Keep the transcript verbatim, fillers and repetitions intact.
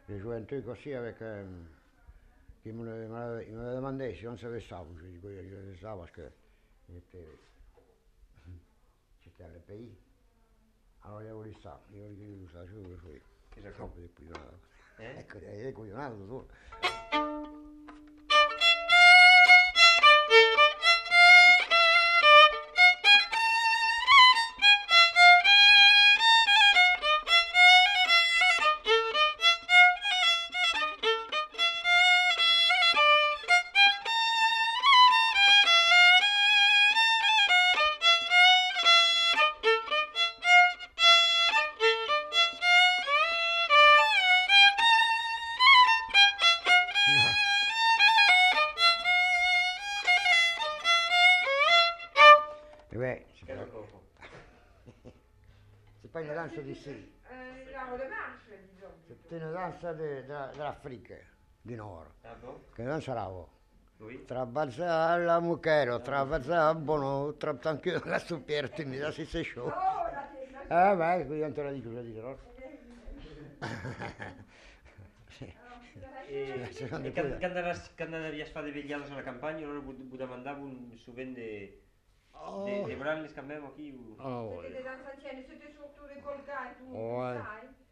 le gioventù così perché chi me le, me le, me le demandé si non sapessavo, je dico io, je le savais parce que j'étais j'étais à le pays. Allora io volevo stare, io volevo stare, io volevo stare. Che sa No, qua? per coglionato. Eh? Ecco, è coglionato tu. E beh, si Che sa fa- poco? si fa una danza di sì, Euh, la revanche, disons. c'est une danza de, de, dell'Africa, di Nord, Ah bon? che non sarà Oui? tra Bazza la mucchero, tra Bazza buono, tra tanto la stupierti mi da si se show. Oh, la testa. Eh beh, qui non te la dico, la dico, no? Sì. E, Sì, secondo e te- quan, quand, anaves, quan anavies fa de vetllades a la campanya, no vos, vos demandaven sovint de, de, de branles que fem aquí? O... Oh, C'était des danses anciennes, c'était surtout les colgas et tout, Ouais. ça, hein.